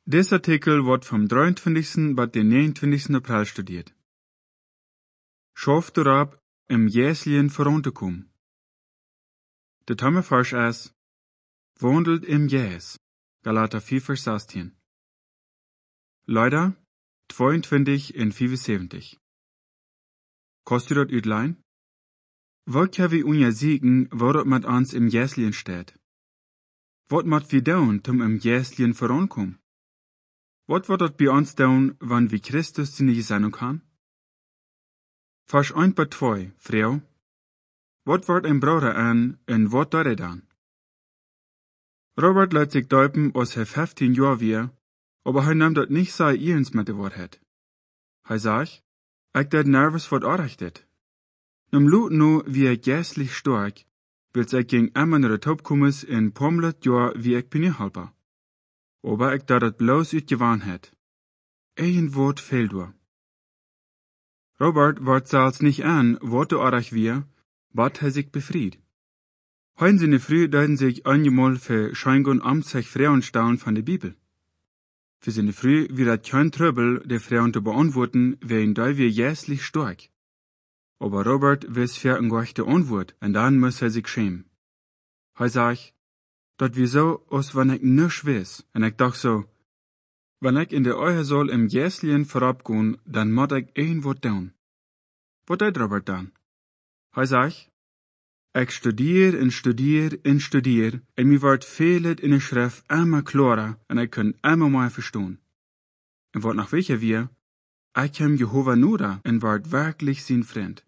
Dieser Artikel wird vom 23. bis den 29. April studiert. Schafft erop im Jäslien voranzukommen. Der Themavers ist, wandelt im Jäs. Galater 4, Vers 16. Leider 22 en 75. Kannst du das uitlein? Wat kan we unja zieken wat het met ons im Jäslien steht? Wat moet we doen om im Jäslien vorankommen? Wat wordt het bij ons doen, wanneer we Christus zijn Gesandung haben? Vers 1 bis 2, Frau. Wat wordt een Bruder an en wat doet hij dan? Robert laat zich duipen als hij 15 jaar weer, aber hij nimmt dat niet zo ernst met de waarheid. Hij zegt, ik deed nervous wat aanrichtet. Nam Lut nu wie ik geestlich stark, wil ik gegen immer naar de top komen in pomlet jaar wie ik ben je helper. Aber ik dat het bloos uit gewaanheid. Een woord fehlt door. Robert wordt zelfs nicht an, wat de aardig weer, wat hij zich befried. Heute seine Früh deuten sich einmal für Scheingun amtlich Frauen staunen von der Bibel. Für seine Früh wird kein Tröbel der Frauen zu beantworten, wen da wir jässlich stark. Aber Robert weiß für eine gerechte Antwort, und dann muss er sich schämen. Er sagt, dat wir so, als wenn ich nichts weiß, und ich dachte so, wenn ich in der Eure soll im Jäslien vorabgehen, dann muss ich ein Wort tun. Was tut Robert dann? Er sagt, ich studier en mir wordt vielet in de schrift immer klarer en ik kan immer mehr verstehen. En wat nog welcher wir, ich kem Jehova nuda en wordt wirklich sein Freund.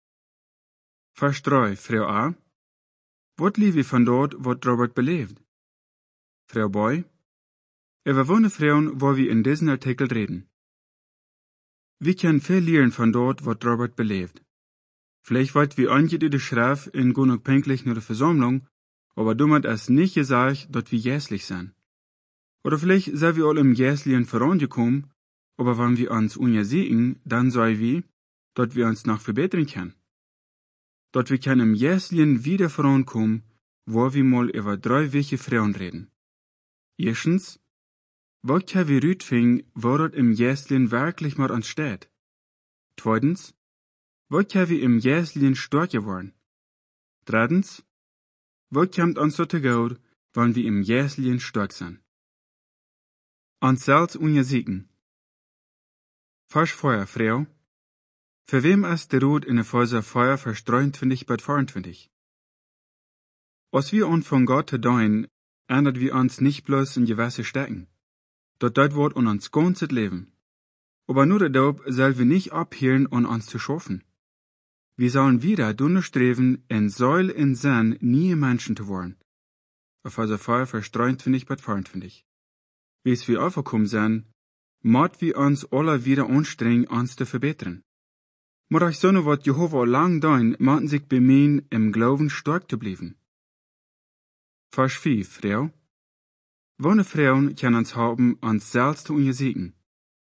Vers 3, Frau A. Wat lief von dort, wat Robert beleeft? Frau B. Wir wollen Frauen, wo wir in diesem Artikel reden. Wir können viel lernen von dort, wat Robert beleeft. Vielleicht wollt wir einige die Schrift in genug pünktlich nach der Versammlung, aber damit es nicht gesagt, dass wir jässlich sind. Oder vielleicht sind wir all im Jäslien vorangekommen, aber wenn wir uns unsehen, dann sei wir, dass wir uns noch verbessern können. Dass wir können im Jäslien wieder vorankommen, wo wir mal über 3 wichtige Frauen reden. Erstens, wo können wir rütfinden, wo dort im Jäslien wirklich mal uns steht? Zweitens, wo können wir im Jäslien stark geworden? Drittens, wo kommt uns so zu gut, wenn wir im Jäslien stark sind? Uns selbst unsiegen. Vers 4, Frau. Für wem ist der Rot in der Phase 4, Vers 23 bis 24? Was wir uns von Gott zu tun, ändert wir uns nicht bloß in gewisse Stecken. Dort wird uns ganzes Leben. Aber nur dadurch sollen wir nicht abhören, uns zu schaffen. Wir sollen wieder streben, in Säul in Sinn nie Menschen zu werden. Epheser 4, Vers 23 bis 24. Wie es wir aufgekommen sind, muss wir uns alle wieder anstrengen, uns zu verbessern. Aber ich so wat Jehova lang tun, müssen sich bemühen, im Glauben stark zu bleiben. Vers 5, Frau. Wonne Frauen können uns haben, uns selbst zu unsiegen.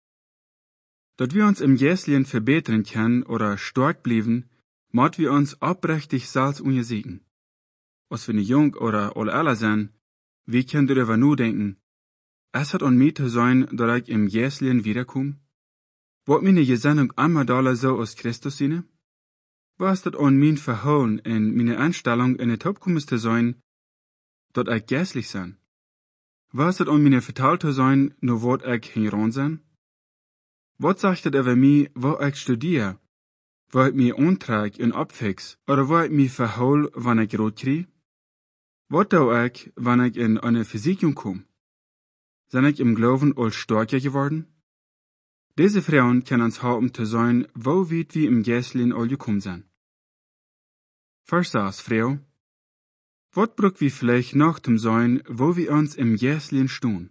Dass wir uns im Jäslien verbessern können oder stark bleiben, muss wir uns aufrichtig selbst unsiegen. Als wir nicht jung oder älter sind, wie können wir darüber nur denken, es hat an mir zu sein, dass ich im Jäslien wiederkomme? Wird meine Gesandung einmal da so aus Christus sein? Was das an mir verhauen in meine Einstellung in der Topkommis zu sein, dass ich jäslich sein? Was das an mir verteilt zu sein, nur wird ich heran sein? Was sagt das über mich, wo ich studiere? Wo ich mich antrag und abfix, oder wo ich mich verhol, wenn ich rot krieg? Was tue ich, wenn ich in eine Versicherung komme? Sind ich im Glauben all stärker geworden? Diese Frauen können uns haben zu sein, wo weit wir im Jäslien all gekommen sind. Vers 6, Frau. Was braucht wir vielleicht noch zum sein, wo wir uns im Jäslien stehen?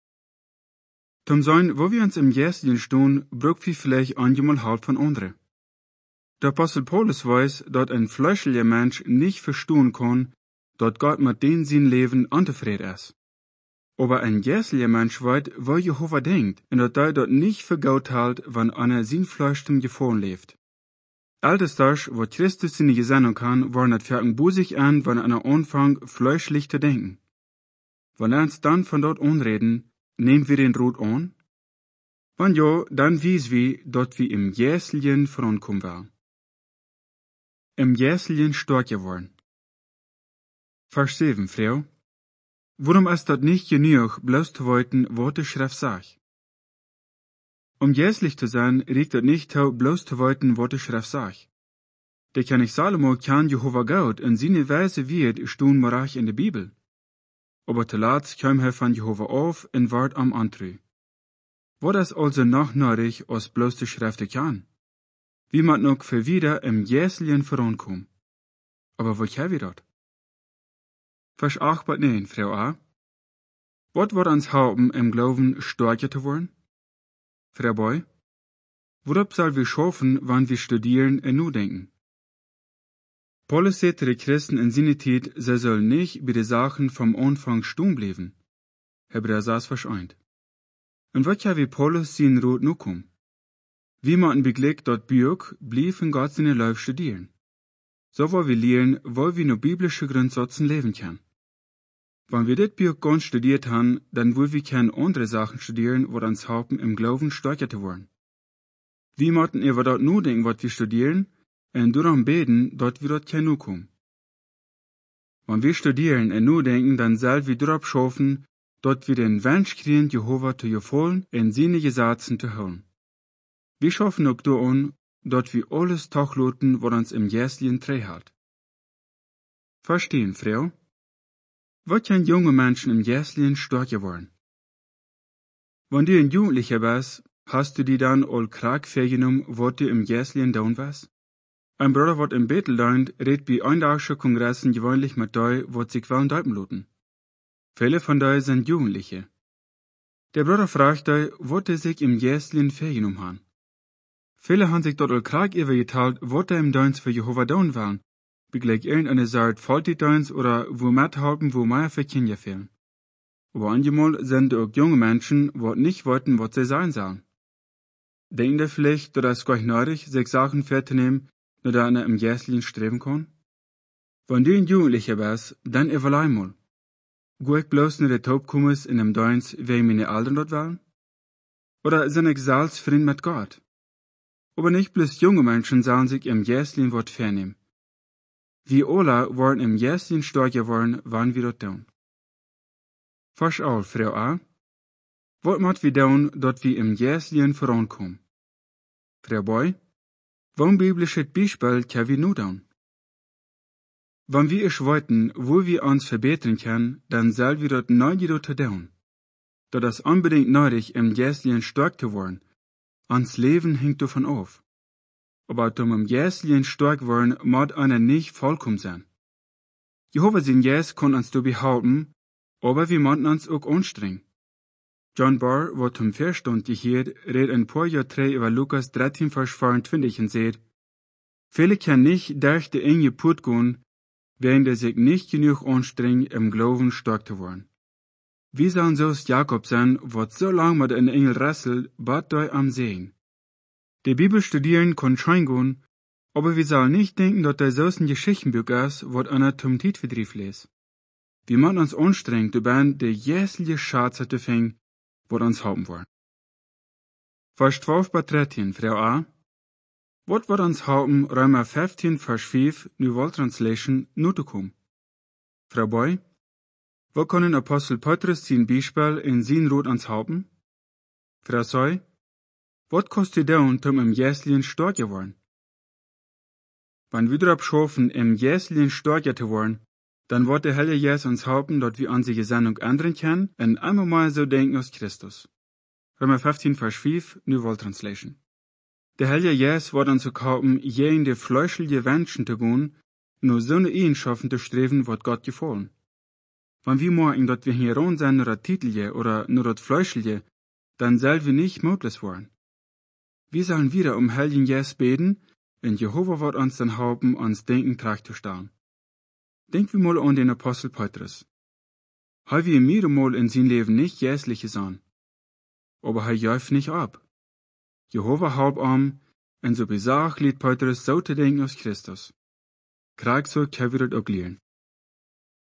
Zum sein, wo wir uns im Jäslien stehen, braucht wir vielleicht einmal halt von anderen. Der Apostel Paulus weiß, dass ein fleischlicher Mensch nicht verstehen kann, dass Gott mit dem sein Leben unzufrieden ist. Aber ein jässlicher Mensch weiß, wo Jehova denkt, und dass er dort nicht für Gott hält, wenn einer sein Fleisch zum Gefahren lebt. Altes das, wo Christus seine Gesandung kann, war nicht für busig an, wenn einer anfängt, fleischlich zu denken. Wenn er uns dann von dort anreden, nehmen wir den Rot an? Wann ja, dann wies wir, dort wir im Jäseljen vorankommen wollen. Im Jäseljen stark geworden. Vers 7, Frau. Warum ist dat nicht genug, bloß zu wollten, was die Schrift sagt? Jäslich zu sein, regt dat nicht zu, bloß zu wollten, was die Schrift sagt. Der König Salomo kann Jehova Gott in seine Weise wird, stun morach in der Bibel. Aber zuletzt kam er von Jehova auf und ward am Antrü. Wo das also noch nötig, als bloß die Schrift kann? Wie man noch für wieder im Jäseljen vorankommen. Aber wo kann wir dort? Vers 8 bis 9, Frau A. Wat wird uns helfen, im Glauben stärker zu werden? Frau B. Worauf soll wir schaffen, wann wir studieren und nur denken? Paulus sagt die Christen in seiner Zeit, sie sollen nicht bei den Sachen vom Anfang stehen bleiben. Hebräer 6, Vers 1. Und was kann wie Paulus seinen Rot noch kommen? Wie man in Beglück dort Bürg, blieb in Gott seine Lauf studieren. So wollen wir lernen, wo wir nur biblische Grundsätze leben können. Wenn wir das Bürg ganz studiert haben, dann wollen wir keine andere Sachen studieren, wo uns helfen, im Glauben stärker zu werden. Wir möchten über dort nur denken, was wir studieren, und darum beten, dort wir dort kein kommen. Wenn wir studieren und nur denken, dann sollen wir darauf schaffen, dort wir den Wunsch kriegen, Jehova zu gefallen und seine Gesetze zu hören. Wir schaffen auch daran, dort wir alles tachloten, was uns im Jäseljen trägt. Verstehen, Frau? Was können junge Menschen im Jäseljen stärker werden? Wenn du ein Jugendlicher bist, hast du die dann all Krag vergenommen, was du im Jäseljen down warst? Ein Bruder, wat im Bethel deunt, redt bei eindagsche Kongressen gewöhnlich mit dei, wat sich wollen deupen loten. Viele von dei sind Jugendliche. Der Bruder fragt dei, wat er sich im Jäseljen vergenommen han. Viele han sich dort all Krag übergeteilt, wat er im Deins für Jehova down waren, wie gleich irgendeine Saat Volltitdeins oder wo mithalten, wo mehr für Kinder fehlen. Aber manchmal sind auch junge Menschen, wat nicht wollten, wat sie sein sollen. Denken der vielleicht, dass es gleich nötig, sich Sachen vorzunehmen, nur da einer im Jäseljen streben kann? Wenn du ein Jugendlicher bist, dann überlei mal. Geh ich bloß nur der Taubkummes in dem Deins, wegen meine Eltern dort waren? Oder sind ich selbst Freund mit Gott? Aber nicht bloß junge Menschen sollen sich im Jäseljen Wort vernehmen. Wir alle wollen im Jäseljen stärker werden, wann wir dort tun. Vers 11, Frau A. Was macht wir tun, dort wir im Jäseljen vorankommen? Frau B. Warum biblisches Beispiel kann wir nur tun? Wenn wir es wollten, wo wir uns verbessern können, dann soll wir dort neu dort tun. Dort ist unbedingt nötig, im Jäseljen stark zu werden. Ans Leben hängt davon auf. Aber im Jäseljen stark werden, muss einer nicht vollkommen sein. Jehova sein Jäs kann uns dabei helfen, aber wir müssen uns auch anstrengen. John Barr, wo zum Verstand gehört, redet ein paar Jahre über Lukas 13, Vers 24 und sagt, viele können nicht durch die enge Put gehen, während er sich nicht genug anstrengen, im Glauben stark zu werden. Wie sollen so's Jakob sein, wat so lang mit einem Engel wrestelt, bat doi am Segen. Die Bibel studieren kann schein gehen, aber wir sollen nicht denken, dass der so's ein Geschichtenbuch ist, wat einer zum Tietverdrief les. Wir müssen uns anstrengen, dabei der jäsliche Schatz zu finden, wat uns helfen wollen. Vers 12 bis 13, Frau A. Wat wird uns helfen, Römer 15, Vers 5, New World Translation, nur zu kommen? Frau B. Wo können Apostel Petrus sein Beispiel in sein Rot uns helfen? Frau C. Wat kostet down, im Jäseljen stärker werden? Wenn wir darauf schaffen, im Jäseljen stärker zu werden, dann wird der Heilige Geist uns helfen, dass wir unsere Gesinnung ändern können und einmal mal so denken als Christus. Römer 15, Vers 5, New World Translation. Der Heilige Geist wird uns helfen, gegen die fleischliche Wünschen zu gehen, nur so eine Eigenschaften zu streben, was Gott gefallen. Wenn wir merken, dass wir hier ran sind, nur das Titelige oder nur das Fleischliche, dann sollen wir nicht mutlos werden. Wir sollen wieder Heiligen Geist beten, und Jehova wird uns dann helfen, uns Denken zu stellen. Denken wir mal an den Apostel Petrus. Er wir mir mal in sein Leben nicht jäsliche sein. Aber er jäuft nicht ab. Jehova halb ihm, und so besagt lädt Petrus so zu denken als Christus. Krieg so kann wir das auch lernen.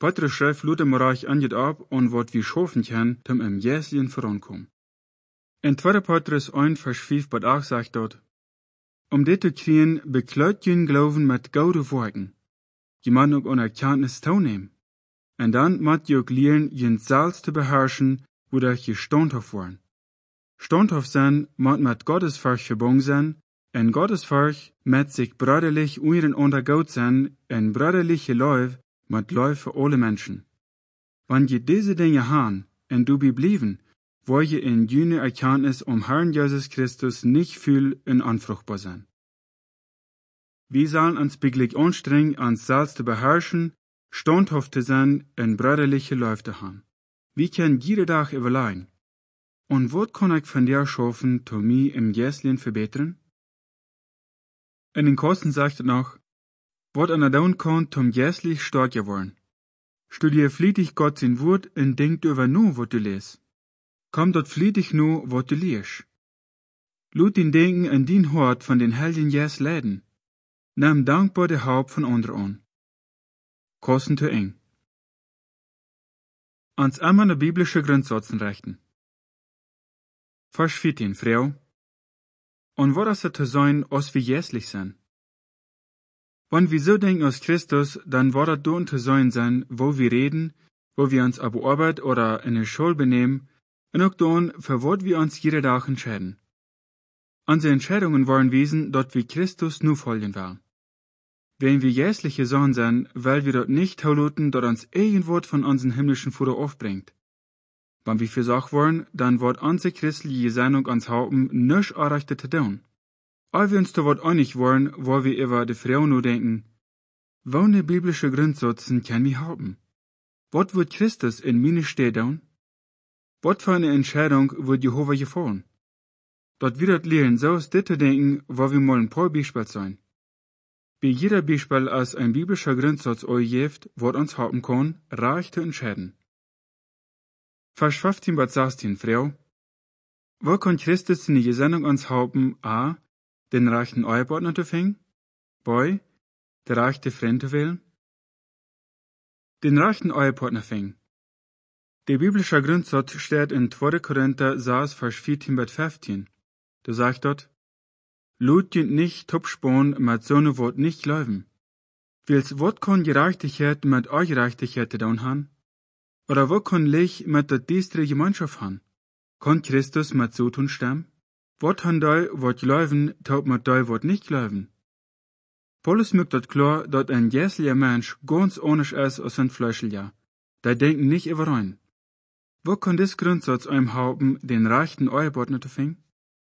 Petrus schreef Luther Marach anjet ab und wat wie schofen kann, zum im Jäslien vorankommen. In 2. Petrus 1, Vers 5 bis 8 sagt dort, dit te kriegen, bekleut jen Glauben mit goude Worten. Je moet ook een Erkenntnis toenemen. En dan moet je ook leren jen zelfs te beherrschen, wodat je standhaft worden. Standhaft zijn moet met Gottesfurcht verbunden zijn, en Gottesfurcht met zich broederlich untereinander gut zijn, en broederliche Liebe met Liebe für alle Menschen. Wenn je diese Dinge haben, en du bleiben, wo je in jene Erkenntnis Herrn Jesus Christus nicht viel in anfruchtbar sein. Wir sollen uns wirklich anstrengen, uns selbst zu beherrschen, standhaft zu sein und brüderliche Liebe zu haben. Wir können jeden Tag überlegen. Und was kann ich von dir schaffen, zu mir im Jäslien verbessern? In den Kosten sagt er noch, was einer tun kann, zum Jäslich stark geworden. Studier flietig Gott sein Wort und denk über nur, was du liest. Komm dort flietig nur, was du liest. Lud den Denken an din Hort von den Helden Jes leiden. Nimm dankbar de Haupt von anderen an. Kosten zu eng. Ans einmal ne biblische Grundsätzen rechten. Vers 14, Frau. Und was ist zu sein, als wir jässlich sind? Wenn wir so denken aus Christus, dann wird das dort zu sein, wo wir reden, wo wir uns auf Arbeit oder in der Schule benehmen, und auch dort, für was wir uns jeden Tag entscheiden. Unsere Entscheidungen wollen wissen, dort wir Christus nur folgen wollen. Wenn wir jässliche Sohn sind, weil wir dort nicht tauluten, dort uns irgendwas von unseren himmlischen Vater aufbringt. Wenn wir versagt wollen, dann wird unsere christliche Sendung ans Haupten nicht erreicht zu tun. All wir uns da wat einig wollen, wo wir über die Frau nur denken, welche biblische Grundsätze kann wir haben? Was wird Christus in meine Stelle tun? Was für eine Entscheidung wird Jehova gefallen? Dort wir dort lernen, so ist das zu denken, wo wir mal ein paar Beispiele sein. Bei jeder Beispiel als ein biblischer Grundsatz euch gibt, was uns haben kann, reich zu entscheiden. Vers 15 bis 16, Frau. Wo kann Christus in die Gesendung uns haben, a, den reichen Ehepartner zu finden, b, der reiche Freund zu wählen? Den reichen Ehepartner finden. Der biblische Grundsatz steht in 2. Korinther 6, Vers 14 bis 15. Da sagt dort, Lut jent nicht topspon mit so ne Wort nicht glauben. Wils wat kann Gerechtigkeit mit euch Gerechtigkeit tun haben? Oder wo kann Licht mit der diestre Gemeinschaft haben? Kann Christus mit so tun stemmen? Wat han dei wat glauben, taub mit dei wat nicht glauben? Paulus mögt dort klar, dass ein jässlicher Mensch ganz anders ist als ein Fleischlicher. Der denken nicht über rein. Wo kann das Grundsatz einem haben, den reichen Ehepartner zu finden?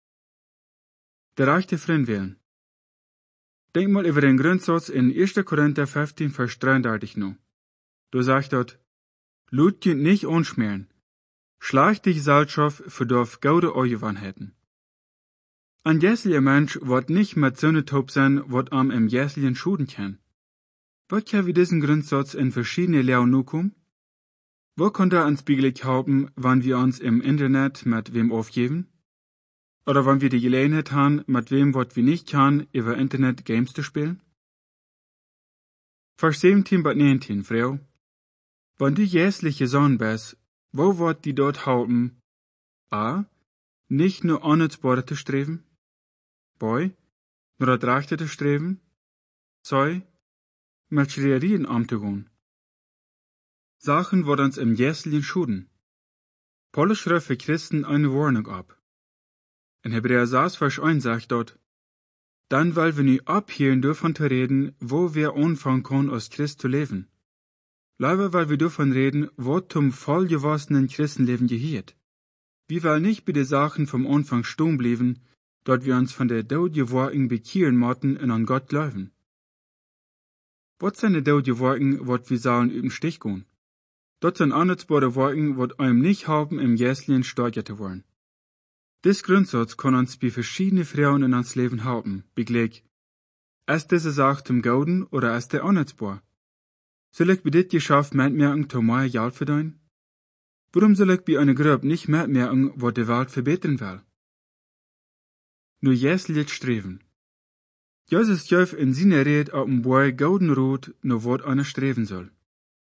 Der reiche Freund wählen. Denk mal über den Grundsatz in 1. Korinther 15, Vers 33 noch. Du sagst dort, Lut jent nicht anschmieren. Schleich dich Salzschaft für dorf gaude Eugewanheiten. Ein jässlicher Mensch wird nicht mit so ne Taub sein, wat am im jässlichen schuden kann. Wo kann wir diesen Grundsatz in verschiedene Lehren nu kommen? Wo kann da uns biegelig haben, wann wir uns im Internet mit wem aufgeben? Oder wann wir die Gelegenheit haben, mit wem wat wir nicht kann, über Internet Games zu spielen? Vers 17 bis 19, Frau. Wenn du jässliche Sohn bist, wo wird die dort haben? A. Nicht nur Annutzbare zu streben. B. Nur das Rechte zu streben. C. Mit Schreierien umzugehen. Sachen, wo uns im jässlichen schuden. Paulus schreibt für Christen eine Warnung ab. In Hebräer 6, Vers 1 sagt dort, dann weil wir nie abhören davon zu reden, wo wir anfangen können, aus Christ zu leben. Leider weil wir davon reden, wo zum vollgewassenen Christenleben gehört. Wir wollen nicht bei den Sachen vom Anfang stehen bleiben, dort wir uns von der Daudgeworken bekehren mochten und an Gott glauben. Was sind die Daudgeworken, wat wir sollen üben Stich gehen? Dort sind annutzbare Worken, wat einem nicht haben, im Jäslien steuern zu wollen. Dies Grundsatz kann uns bei verschiedenen Frauen in uns Leben haben, begleich. Ist diese Sache zum Gauden oder ist der annutzbar? Soll ich bei dit Geschäft mitmerken, zu mehr Geld verdienen? Warum soll ich bei einer Gruppe nicht mitmerken, was die Welt verbessern will? Nur jässlich streben. Jesus gab in seiner Rede auf dem Boy golden Rot, nur was einer streben soll.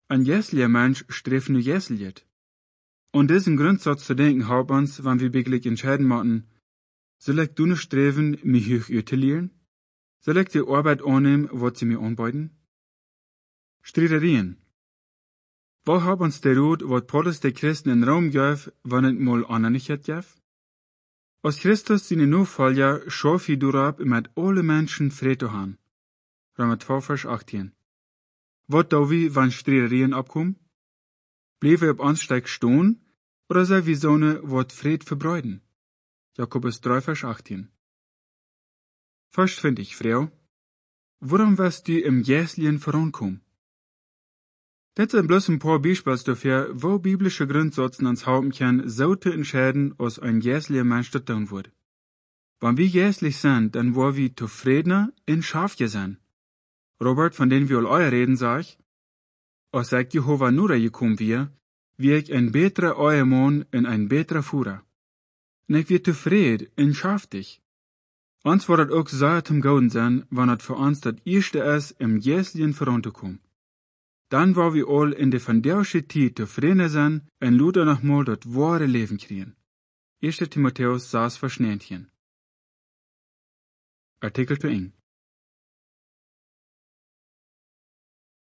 Ein jässlicher Mensch streeft nu jässliet. Und diesen Grundsatz zu denken haupt uns, wann wir wirklich entscheiden machen, soll ich du nicht streben, mich hoch utilieren? Soll ich die Arbeit annehmen, was sie mir anbieten? Streiterien. Wo hab uns der Rot, wat Paulus der Christen in Raum gab, wann es mal anderen nicht gab? Als Christus seine Nachfolger schaf er durab, mit alle Menschen Frieden zu haben. Römer 2, Vers 18. Wat da wie, wann Streiterien abkommen? Blieb wir auf uns steig stehen, oder sei wie so ne, wat Fried verbreiten? Jakobus 3, Vers 18. Fast find ich, Frau, warum wirst du im Jäslien vorankommen? Das sind bloß ein paar Beispiele dafür, wo biblische Grundsätze ans Hauptchen so zu entscheiden, als ein jäslicher Mensch zu tun wird. Wenn wir jäslich sind, dann wollen wir zufriedener in Schafje sein. Robert, von dem wir all euer reden, sagt, als sagt Jehova nur gekommen wir ich ein betrer euer Mann in ein betrer Führer. Und ich wir zufrieden in Schaftig. Uns wird auch sehr zum Gauden sein, wenn es für uns das erste ist, im jäslichen voranzukommen. Dann war wir all in der vandausche Zeit zufrieden sein und luder nochmal das wahre Leben kriegen. 1. Timotheus 6, Vers 19. Artikel 2.